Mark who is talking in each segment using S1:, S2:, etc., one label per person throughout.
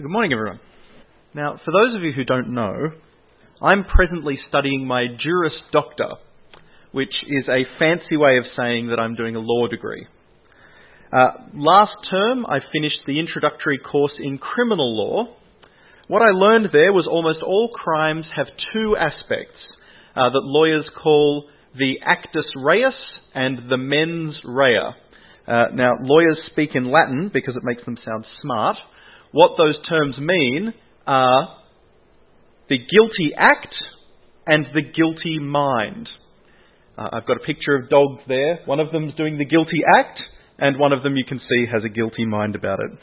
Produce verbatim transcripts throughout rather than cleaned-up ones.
S1: So good morning, everyone. Now, for those of you who don't know, I'm presently studying my Juris Doctor, which is a fancy way of saying that I'm doing a law degree. Uh, last term, I finished the introductory course in criminal law. What I learned there was almost all crimes have two aspects uh, that lawyers call the actus reus and the mens rea. Uh, now, lawyers speak in Latin because it makes them sound smart. What those terms mean are the guilty act and the guilty mind. Uh, I've got a picture of dogs there. One of them's doing the guilty act, and one of them you can see has a guilty mind about it.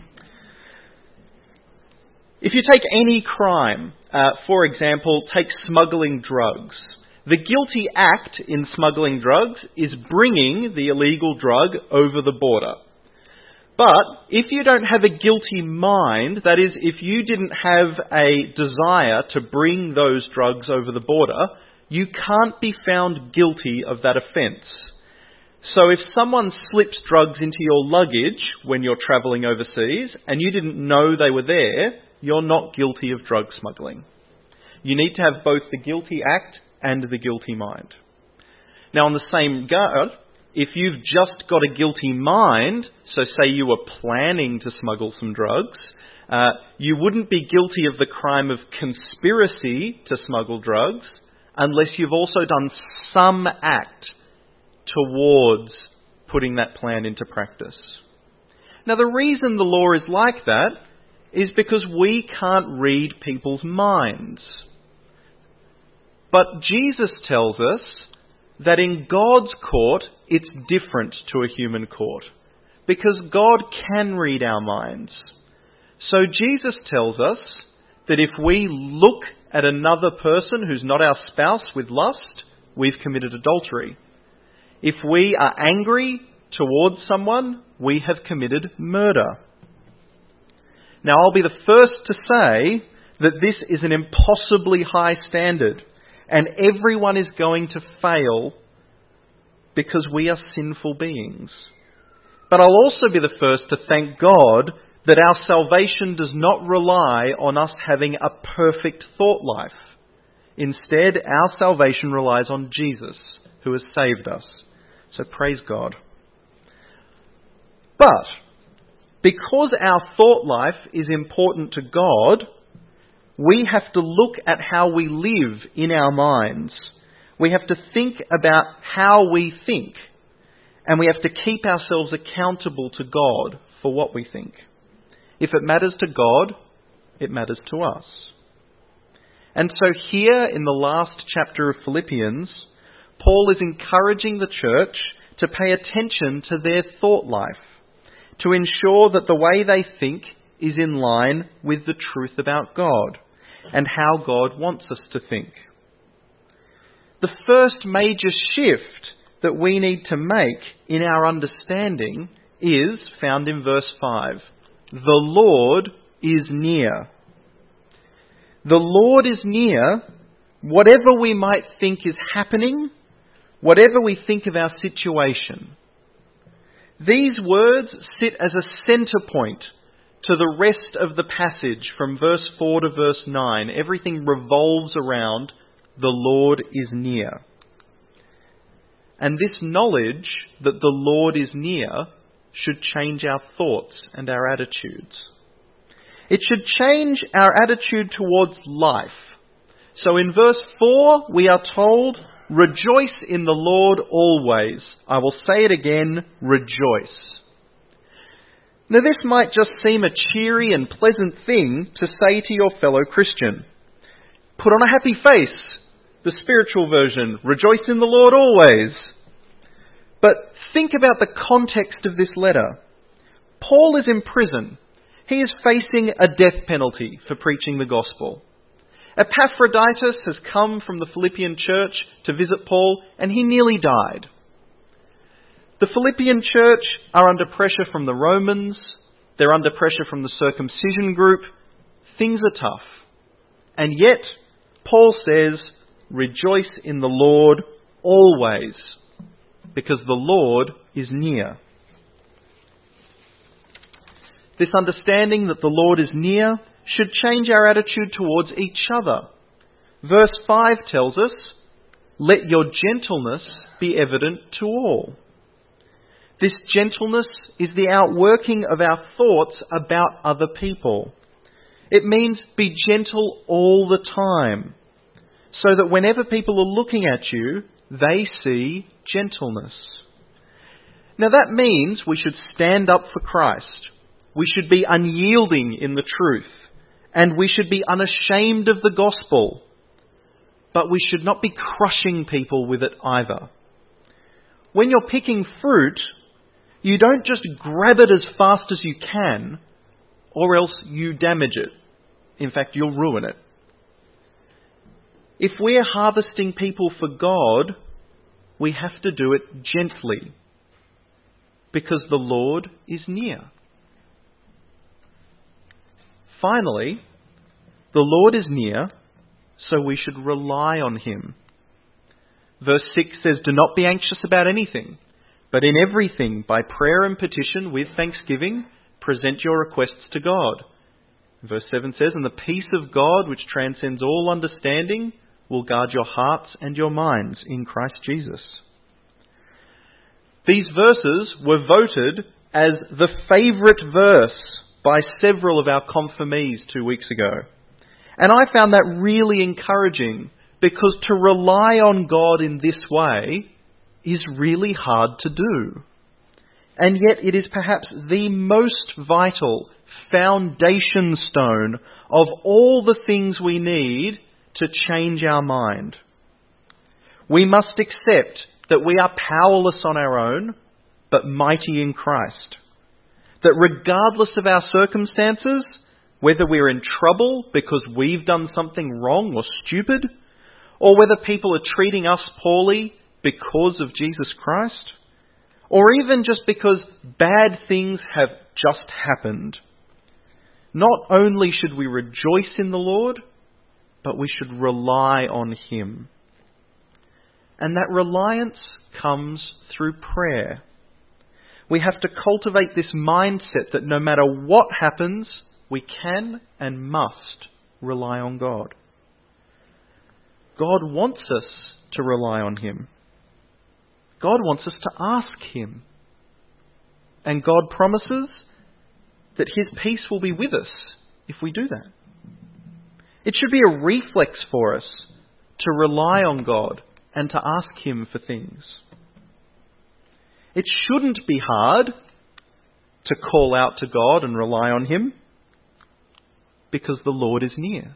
S1: If you take any crime, uh, for example, take smuggling drugs. The guilty act in smuggling drugs is bringing the illegal drug over the border. But if you don't have a guilty mind, that is, if you didn't have a desire to bring those drugs over the border, you can't be found guilty of that offence. So if someone slips drugs into your luggage when you're travelling overseas and you didn't know they were there, you're not guilty of drug smuggling. You need to have both the guilty act and the guilty mind. Now, on the same regard, if you've just got a guilty mind, so say you were planning to smuggle some drugs, uh, you wouldn't be guilty of the crime of conspiracy to smuggle drugs unless you've also done some act towards putting that plan into practice. Now, the reason the law is like that is because we can't read people's minds. But Jesus tells us that in God's court, it's different to a human court, because God can read our minds. So Jesus tells us that if we look at another person who's not our spouse with lust, we've committed adultery. If we are angry towards someone, we have committed murder. Now, I'll be the first to say that this is an impossibly high standard, and everyone is going to fail because we are sinful beings. But I'll also be the first to thank God that our salvation does not rely on us having a perfect thought life. Instead, our salvation relies on Jesus, who has saved us. So praise God. But because our thought life is important to God, we have to look at how we live in our minds. We have to think about how we think. And we have to keep ourselves accountable to God for what we think. If it matters to God, it matters to us. And so here in the last chapter of Philippians, Paul is encouraging the church to pay attention to their thought life, to ensure that the way they think is in line with the truth about God and how God wants us to think. The first major shift that we need to make in our understanding is found in verse five. The Lord is near. The Lord is near. Whatever we might think is happening, whatever we think of our situation. These words sit as a centre point to the rest of the passage from verse four to verse nine. Everything revolves around the Lord is near. And this knowledge that the Lord is near should change our thoughts and our attitudes. It should change our attitude towards life. So in verse four, we are told, rejoice in the Lord always. I will say it again, rejoice. Now this might just seem a cheery and pleasant thing to say to your fellow Christian. Put on a happy face. The spiritual version, rejoice in the Lord always. But think about the context of this letter. Paul is in prison. He is facing a death penalty for preaching the gospel. Epaphroditus has come from the Philippian church to visit Paul, and he nearly died. The Philippian church are under pressure from the Romans. They're under pressure from the circumcision group. Things are tough. And yet, Paul says, rejoice in the Lord always, because the Lord is near. This understanding that the Lord is near should change our attitude towards each other. Verse five tells us, "Let your gentleness be evident to all." This gentleness is the outworking of our thoughts about other people. It means be gentle all the time, so that whenever people are looking at you, they see gentleness. Now that means we should stand up for Christ. We should be unyielding in the truth, and we should be unashamed of the gospel. But we should not be crushing people with it either. When you're picking fruit, you don't just grab it as fast as you can, or else you damage it. In fact, you'll ruin it. If we're harvesting people for God, we have to do it gently, because the Lord is near. Finally, the Lord is near, so we should rely on Him. Verse six says, "Do not be anxious about anything, but in everything, by prayer and petition, with thanksgiving, present your requests to God." Verse seven says, "And the peace of God, which transcends all understanding, will guard your hearts and your minds in Christ Jesus." These verses were voted as the favourite verse by several of our confirmees two weeks ago. And I found that really encouraging, because to rely on God in this way is really hard to do. And yet it is perhaps the most vital foundation stone of all the things we need to change our mind. We must accept that we are powerless on our own, but mighty in Christ. That regardless of our circumstances, whether we're in trouble because we've done something wrong or stupid, or whether people are treating us poorly because of Jesus Christ, or even just because bad things have just happened, not only should we rejoice in the Lord, but we should rely on Him. And that reliance comes through prayer. We have to cultivate this mindset that no matter what happens, we can and must rely on God. God wants us to rely on Him. God wants us to ask Him. And God promises that His peace will be with us if we do that. It should be a reflex for us to rely on God and to ask Him for things. It shouldn't be hard to call out to God and rely on Him, because the Lord is near.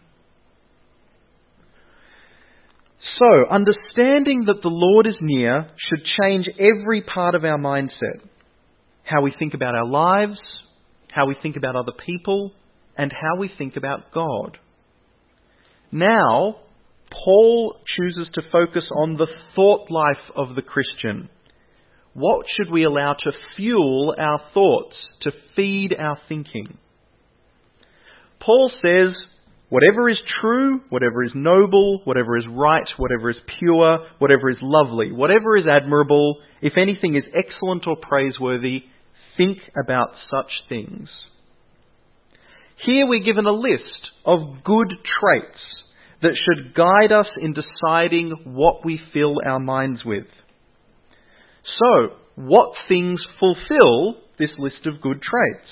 S1: So, understanding that the Lord is near should change every part of our mindset. How we think about our lives, how we think about other people, and how we think about God. Now, Paul chooses to focus on the thought life of the Christian. What should we allow to fuel our thoughts, to feed our thinking? Paul says, whatever is true, whatever is noble, whatever is right, whatever is pure, whatever is lovely, whatever is admirable, if anything is excellent or praiseworthy, think about such things. Here we're given a list of good traits that should guide us in deciding what we fill our minds with. So, what things fulfill this list of good traits?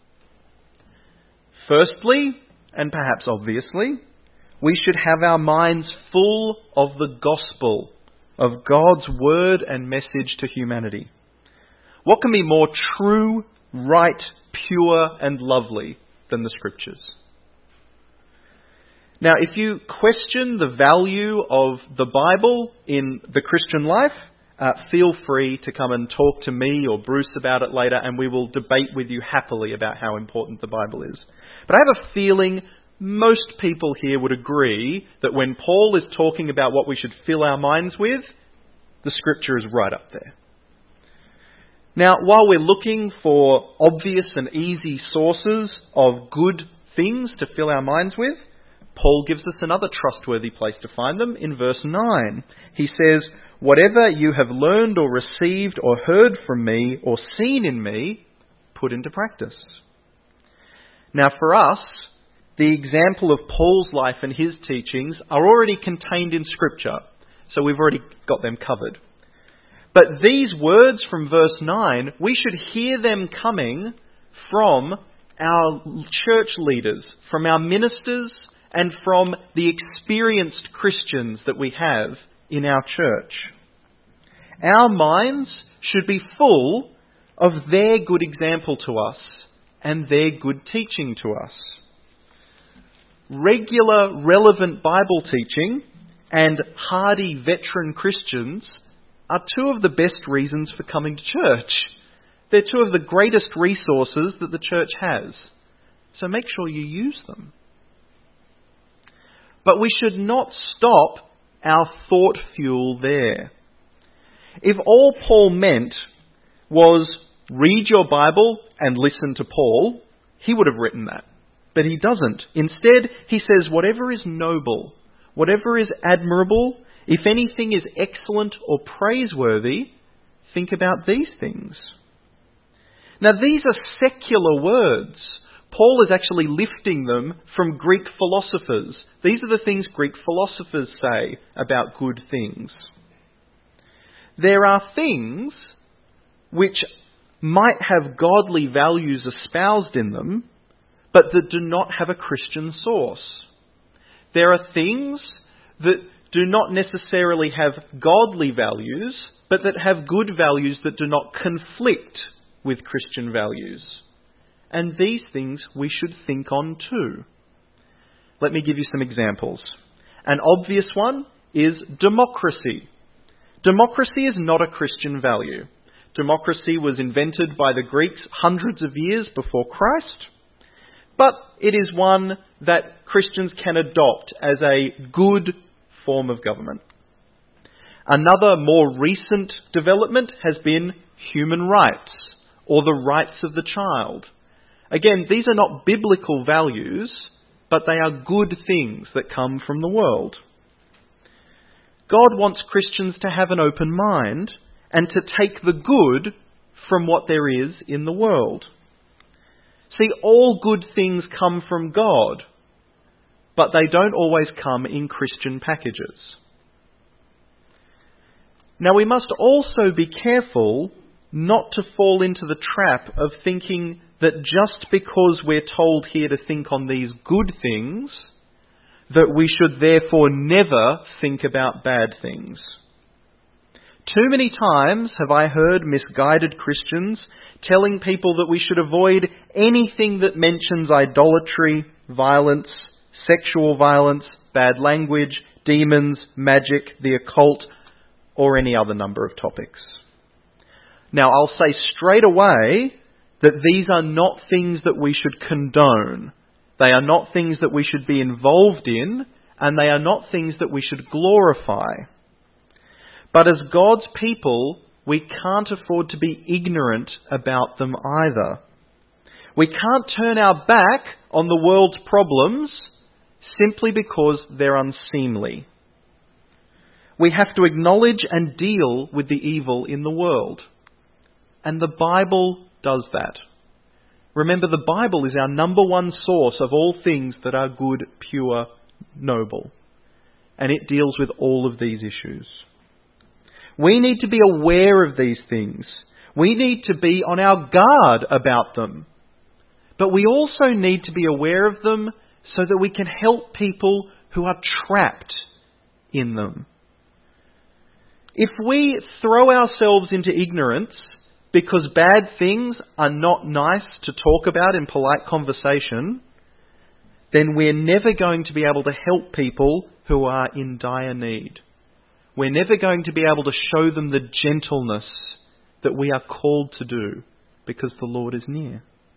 S1: Firstly, and perhaps obviously, we should have our minds full of the gospel, of God's word and message to humanity. What can be more true, right, pure, and lovely than the Scriptures? Now, if you question the value of the Bible in the Christian life, uh, feel free to come and talk to me or Bruce about it later, and we will debate with you happily about how important the Bible is. But I have a feeling most people here would agree that when Paul is talking about what we should fill our minds with, the Scripture is right up there. Now, while we're looking for obvious and easy sources of good things to fill our minds with, Paul gives us another trustworthy place to find them in verse nine. He says, "Whatever you have learned or received or heard from me or seen in me, put into practice." Now for us, the example of Paul's life and his teachings are already contained in Scripture, so we've already got them covered. But these words from verse nine, we should hear them coming from our church leaders, from our ministers, and from the experienced Christians that we have in our church. Our minds should be full of their good example to us and their good teaching to us. Regular, relevant Bible teaching and hardy veteran Christians are two of the best reasons for coming to church. They're two of the greatest resources that the church has. So make sure you use them. But we should not stop our thought fuel there. If all Paul meant was read your Bible and listen to Paul, he would have written that. But he doesn't. Instead, he says, whatever is noble, whatever is admirable, if anything is excellent or praiseworthy, think about these things. Now, these are secular words. Paul is actually lifting them from Greek philosophers. These are the things Greek philosophers say about good things. There are things which might have godly values espoused in them, but that do not have a Christian source. There are things that do not necessarily have godly values, but that have good values that do not conflict with Christian values. And these things we should think on too. Let me give you some examples. An obvious one is democracy. Democracy is not a Christian value. Democracy was invented by the Greeks hundreds of years before Christ, but it is one that Christians can adopt as a good form of government. Another more recent development has been human rights, or the rights of the child. Again, these are not biblical values, but they are good things that come from the world. God wants Christians to have an open mind and to take the good from what there is in the world. See, all good things come from God, but they don't always come in Christian packages. Now, we must also be careful not to fall into the trap of thinking that just because we're told here to think on these good things, that we should therefore never think about bad things. Too many times have I heard misguided Christians telling people that we should avoid anything that mentions idolatry, violence, sexual violence, bad language, demons, magic, the occult, or any other number of topics. Now, I'll say straight away that these are not things that we should condone. They are not things that we should be involved in, and they are not things that we should glorify. But as God's people, we can't afford to be ignorant about them either. We can't turn our back on the world's problems simply because they're unseemly. We have to acknowledge and deal with the evil in the world. And the Bible does that. Remember, the Bible is our number one source of all things that are good, pure, noble. And it deals with all of these issues. We need to be aware of these things. We need to be on our guard about them. But we also need to be aware of them so that we can help people who are trapped in them. If we throw ourselves into ignorance because bad things are not nice to talk about in polite conversation, then we're never going to be able to help people who are in dire need. We're never going to be able to show them the gentleness that we are called to do because the Lord is near.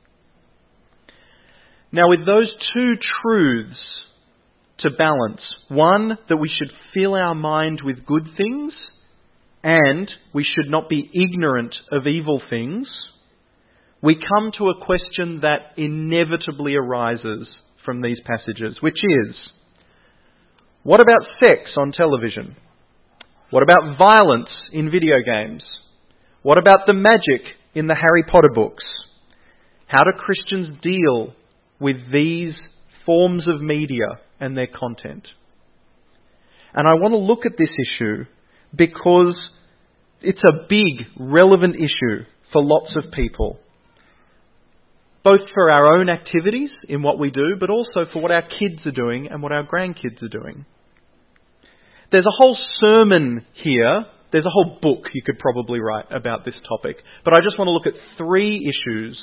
S1: Now, with those two truths to balance, one, that we should fill our mind with good things, and we should not be ignorant of evil things, we come to a question that inevitably arises from these passages, which is, what about sex on television? What about violence in video games? What about the magic in the Harry Potter books? How do Christians deal with these forms of media and their content. And I want to look at this issue because it's a big, relevant issue for lots of people, both for our own activities in what we do, but also for what our kids are doing and what our grandkids are doing. There's a whole sermon here, there's a whole book you could probably write about this topic, but I just want to look at three issues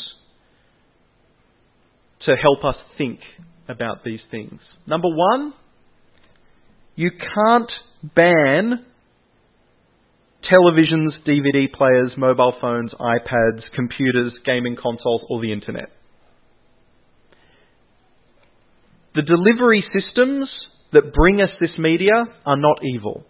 S1: to help us think about these things. Number one, you can't ban televisions, D V D players, mobile phones, iPads, computers, gaming consoles, or the internet. The delivery systems that bring us this media are not evil.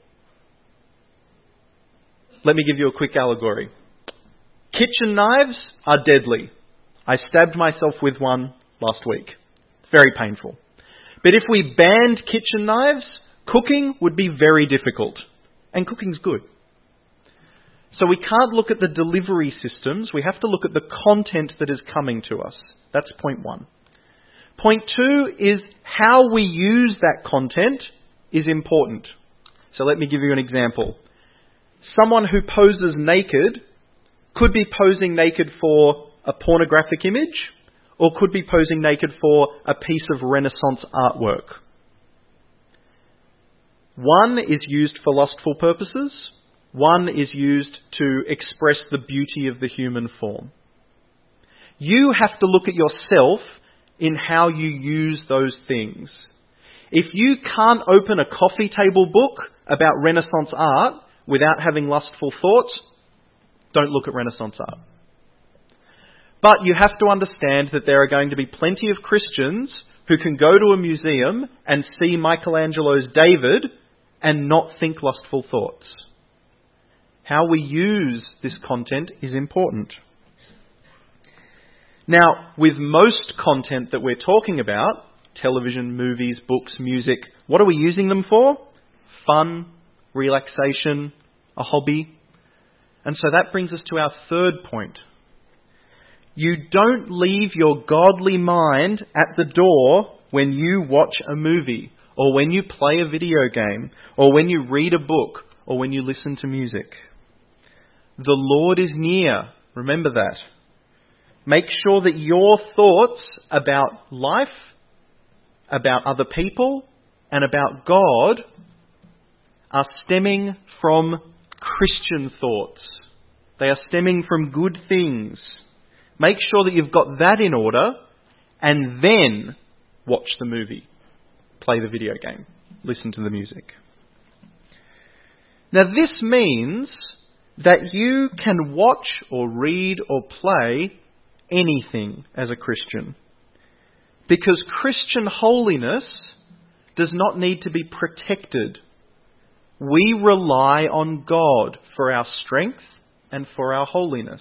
S1: Let me give you a quick allegory. Kitchen knives are deadly. I stabbed myself with one last week. It's very painful. But if we banned kitchen knives, cooking would be very difficult. And cooking's good. So we can't look at the delivery systems. We have to look at the content that is coming to us. That's point one. Point two is how we use that content is important. So let me give you an example. Someone who poses naked could be posing naked for a pornographic image or could be posing naked for a piece of Renaissance artwork. One is used for lustful purposes. One is used to express the beauty of the human form. You have to look at yourself in how you use those things. If you can't open a coffee table book about Renaissance art without having lustful thoughts, don't look at Renaissance art. But you have to understand that there are going to be plenty of Christians who can go to a museum and see Michelangelo's David and not think lustful thoughts. How we use this content is important. Now, with most content that we're talking about, television, movies, books, music, what are we using them for? Fun, relaxation, a hobby. And so that brings us to our third point. You don't leave your godly mind at the door when you watch a movie, or when you play a video game, or when you read a book, or when you listen to music. The Lord is near. Remember that. Make sure that your thoughts about life, about other people, and about God are stemming from Christian thoughts. They are stemming from good things. Make sure that you've got that in order, and then watch the movie, play the video game, listen to the music. Now this means that you can watch or read or play anything as a Christian. Because Christian holiness does not need to be protected. We rely on God for our strength and for our holiness.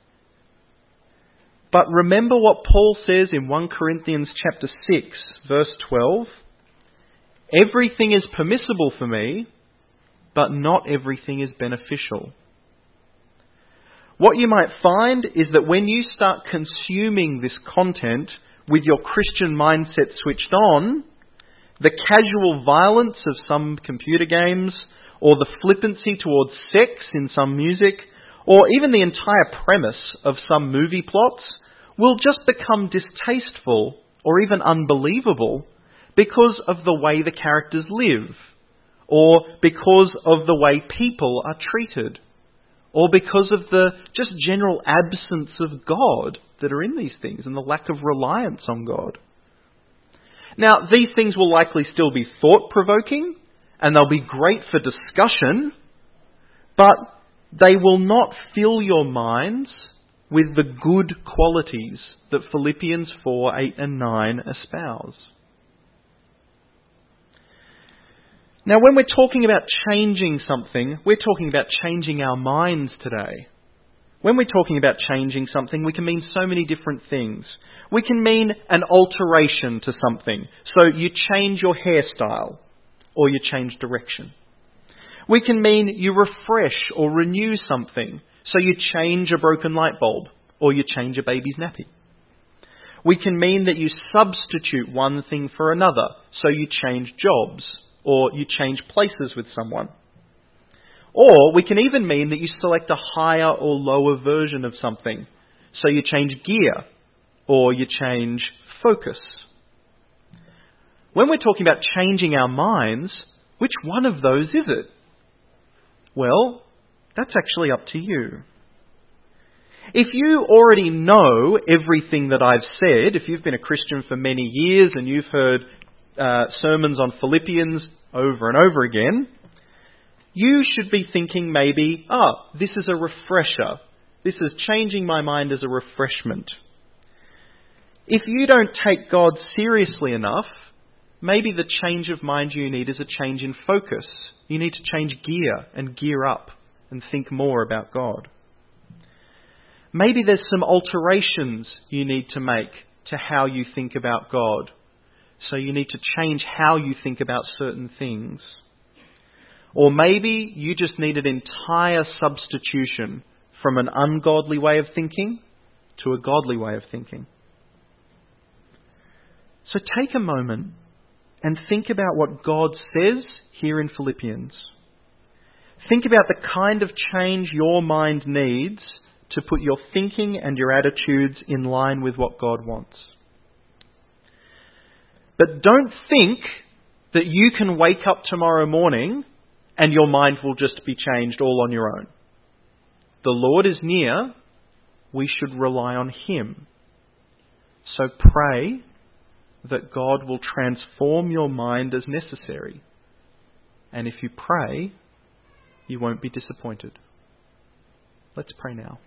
S1: But remember what Paul says in First Corinthians chapter six, verse twelve. Everything is permissible for me, but not everything is beneficial. What you might find is that when you start consuming this content with your Christian mindset switched on, the casual violence of some computer games, or the flippancy towards sex in some music, or even the entire premise of some movie plots will just become distasteful or even unbelievable because of the way the characters live, or because of the way people are treated, or because of the just general absence of God that are in these things and the lack of reliance on God. Now, these things will likely still be thought-provoking and they'll be great for discussion, but they will not fill your minds with the good qualities that Philippians four, eight and nine espouse. Now, when we're talking about changing something, we're talking about changing our minds today. When we're talking about changing something, we can mean so many different things. We can mean an alteration to something. So you change your hairstyle, or you change direction. We can mean you refresh or renew something. So you change a broken light bulb, or you change a baby's nappy. We can mean that you substitute one thing for another, so you change jobs, or you change places with someone. Or we can even mean that you select a higher or lower version of something, so you change gear, or you change focus. When we're talking about changing our minds, which one of those is it? Well, that's actually up to you. If you already know everything that I've said, if you've been a Christian for many years and you've heard uh, sermons on Philippians over and over again, you should be thinking maybe, ah, this is a refresher. This is changing my mind as a refreshment. If you don't take God seriously enough, maybe the change of mind you need is a change in focus. You need to change gear and gear up and think more about God. Maybe there's some alterations you need to make to how you think about God. So you need to change how you think about certain things. Or maybe you just need an entire substitution from an ungodly way of thinking to a godly way of thinking. So take a moment and think about what God says here in Philippians. Think about the kind of change your mind needs to put your thinking and your attitudes in line with what God wants. But don't think that you can wake up tomorrow morning and your mind will just be changed all on your own. The Lord is near. We should rely on Him. So pray that God will transform your mind as necessary. And if you pray, you won't be disappointed. Let's pray now.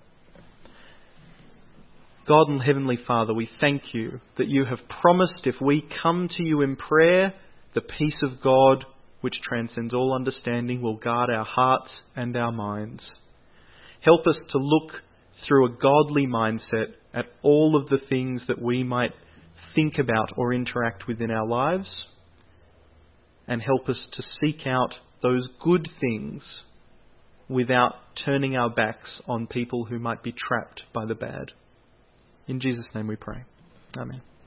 S1: God and Heavenly Father, we thank you that you have promised if we come to you in prayer, the peace of God, which transcends all understanding, will guard our hearts and our minds. Help us to look through a godly mindset at all of the things that we might think about or interact with in our lives, and help us to seek out those good things without turning our backs on people who might be trapped by the bad. In Jesus' name we pray. Amen.